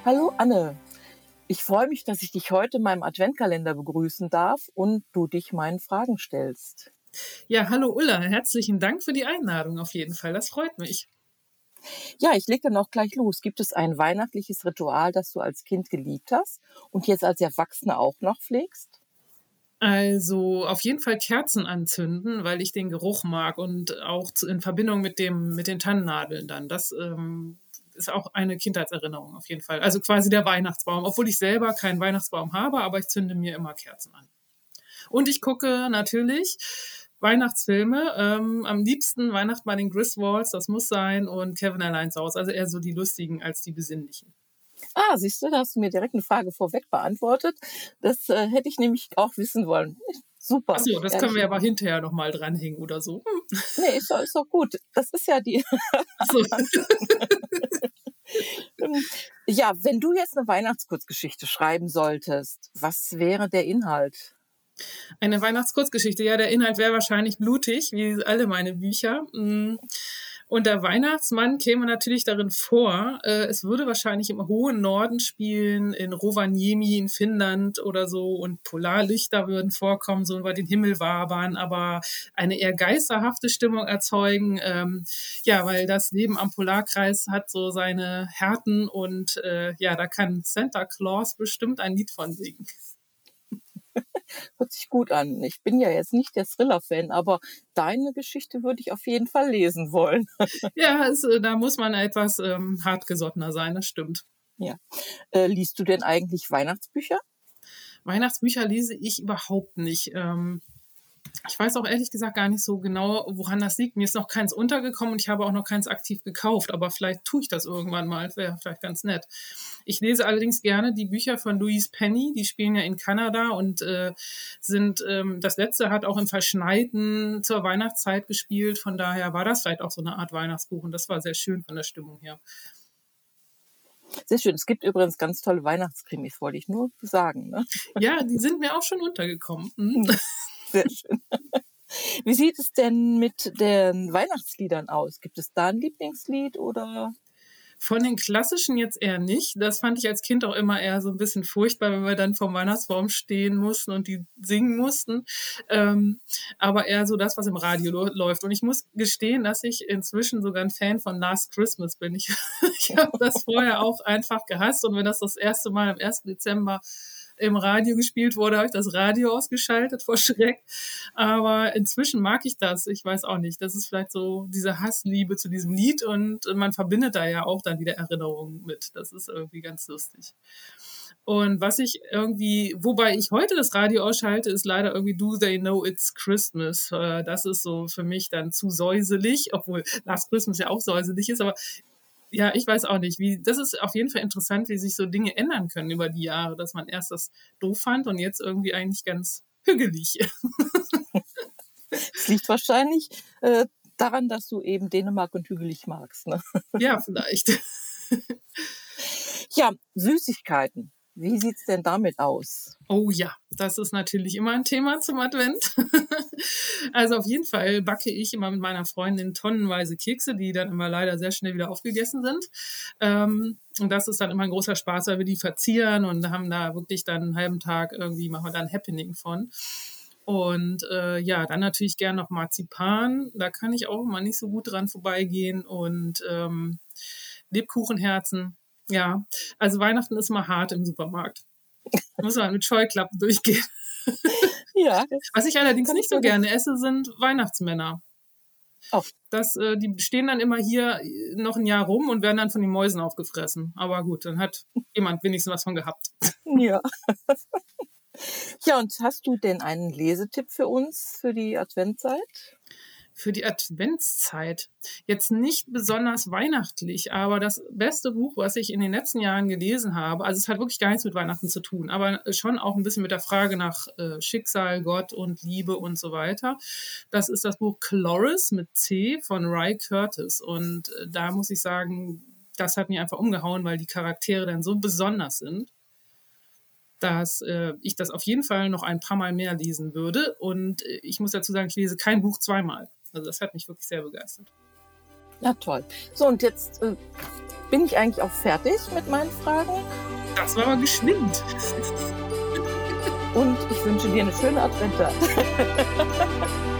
Hallo Anne, ich freue mich, dass ich dich heute in meinem Adventkalender begrüßen darf und du dich meinen Fragen stellst. Ja, hallo Ulla, herzlichen Dank für die Einladung auf jeden Fall. Das freut mich. Ja, ich lege dann auch gleich los. Gibt es ein weihnachtliches Ritual, das du als Kind geliebt hast und jetzt als Erwachsene auch noch pflegst? Also auf jeden Fall Kerzen anzünden, weil ich den Geruch mag und auch in Verbindung mit den Tannennadeln dann. Das ist auch eine Kindheitserinnerung auf jeden Fall. Also quasi der Weihnachtsbaum, obwohl ich selber keinen Weihnachtsbaum habe, aber ich zünde mir immer Kerzen an. Und ich gucke natürlich Weihnachtsfilme, am liebsten Weihnachten bei den Griswolds, das muss sein, und Kevin allein zu Hause, also eher so die lustigen als die besinnlichen. Ah, siehst du, da hast du mir direkt eine Frage vorweg beantwortet. Das hätte ich nämlich auch wissen wollen. Ach Super, so, das können ehrlich. wir aber hinterher noch mal dranhängen oder so. Nee, ist doch gut. Das ist ja die. Ach so. Ja, wenn du jetzt eine Weihnachtskurzgeschichte schreiben solltest, was wäre der Inhalt? Eine Weihnachtskurzgeschichte. Ja, der Inhalt wäre wahrscheinlich blutig, wie alle meine Bücher. Und der Weihnachtsmann käme natürlich darin vor. Es würde wahrscheinlich im hohen Norden spielen, in Rovaniemi in Finnland oder so. Und Polarlichter würden vorkommen, so über den Himmel wabern, aber eine eher geisterhafte Stimmung erzeugen. Ja, weil das Leben am Polarkreis hat so seine Härten und ja, da kann Santa Claus bestimmt ein Lied von singen. Hört sich gut an. Ich bin ja jetzt nicht der Thriller-Fan, aber deine Geschichte würde ich auf jeden Fall lesen wollen. Ja, da muss man etwas hartgesottener sein, das stimmt. Ja. Liest du denn eigentlich Weihnachtsbücher? Weihnachtsbücher lese ich überhaupt nicht. Ich weiß auch ehrlich gesagt gar nicht so genau, woran das liegt. Mir ist noch keins untergekommen und ich habe auch noch keins aktiv gekauft, aber vielleicht tue ich das irgendwann mal. Das wäre vielleicht ganz nett. Ich lese allerdings gerne die Bücher von Louise Penny, die spielen ja in Kanada und sind, das letzte hat auch im Verschneiten zur Weihnachtszeit gespielt. Von daher war das vielleicht auch so eine Art Weihnachtsbuch und das war sehr schön von der Stimmung her. Sehr schön. Es gibt übrigens ganz tolle Weihnachtskrimis, wollte ich nur sagen. Ne? Ja, die sind mir auch schon untergekommen. Sehr schön. Wie sieht es denn mit den Weihnachtsliedern aus? Gibt es da ein Lieblingslied oder? Von den klassischen jetzt eher nicht. Das fand ich als Kind auch immer eher so ein bisschen furchtbar, wenn wir dann vorm Weihnachtsbaum stehen mussten und die singen mussten. Aber eher so das, was im Radio läuft. Und ich muss gestehen, dass ich inzwischen sogar ein Fan von Last Christmas bin. Ich habe das vorher auch einfach gehasst. Und wenn das erste Mal am 1. Dezember im Radio gespielt wurde, habe ich das Radio ausgeschaltet vor Schreck. Aber inzwischen mag ich das. Ich weiß auch nicht. Das ist vielleicht so diese Hassliebe zu diesem Lied und man verbindet da ja auch dann wieder Erinnerungen mit. Das ist irgendwie ganz lustig. Und was ich irgendwie, wobei ich heute das Radio ausschalte, ist leider irgendwie Do They Know It's Christmas. Das ist so für mich dann zu säuselig, obwohl Last Christmas ja auch säuselig ist, aber ja, ich weiß auch nicht, das ist auf jeden Fall interessant, wie sich so Dinge ändern können über die Jahre, dass man erst das doof fand und jetzt irgendwie eigentlich ganz hügelig. Es liegt wahrscheinlich daran, dass du eben Dänemark und hügelig magst. Ne? Ja, vielleicht. Ja, Süßigkeiten. Wie sieht's denn damit aus? Oh ja, das ist natürlich immer ein Thema zum Advent. Also auf jeden Fall backe ich immer mit meiner Freundin tonnenweise Kekse, die dann immer leider sehr schnell wieder aufgegessen sind. Und das ist dann immer ein großer Spaß, weil wir die verzieren und haben da wirklich dann einen halben Tag irgendwie, machen wir da ein Happening von. Und ja, dann natürlich gern noch Marzipan. Da kann ich auch immer nicht so gut dran vorbeigehen. Und Lebkuchenherzen. Ja, also Weihnachten ist immer hart im Supermarkt. Muss man mit Scheuklappen durchgehen. Ja, Was ich das allerdings kann ich nicht so mir gut. gerne esse, sind Weihnachtsmänner. Oh, Die stehen dann immer hier noch ein Jahr rum und werden dann von den Mäusen aufgefressen. Aber gut, dann hat jemand wenigstens was von gehabt. ja. Ja, und hast du denn einen Lesetipp für uns für die Adventzeit? Für die Adventszeit. Jetzt nicht besonders weihnachtlich, aber das beste Buch, was ich in den letzten Jahren gelesen habe, also es hat wirklich gar nichts mit Weihnachten zu tun, aber schon auch ein bisschen mit der Frage nach Schicksal, Gott und Liebe und so weiter. Das ist das Buch Chloris mit C von Ry Curtis. Und da muss ich sagen, das hat mich einfach umgehauen, weil die Charaktere dann so besonders sind, dass ich das auf jeden Fall noch ein paar Mal mehr lesen würde. Und ich muss dazu sagen, ich lese kein Buch zweimal. Also das hat mich wirklich sehr begeistert. Ja, toll. So, und jetzt bin ich eigentlich auch fertig mit meinen Fragen. Das war aber geschwind. Und ich wünsche dir eine schöne Adventszeit.